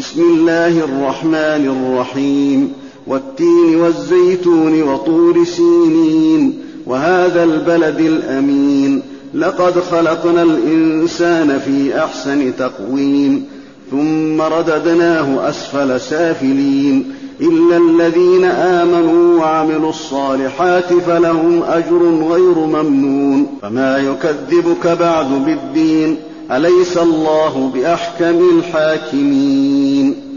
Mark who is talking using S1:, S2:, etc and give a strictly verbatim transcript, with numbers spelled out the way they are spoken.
S1: بسم الله الرحمن الرحيم والتين والزيتون وطور سينين وهذا البلد الأمين لقد خلقنا الإنسان في أحسن تقويم ثم رددناه أسفل سافلين إلا الذين آمنوا وعملوا الصالحات فلهم أجر غير ممنون فما يكذبك بعد بالدين أليس الله بأحكم الحاكمين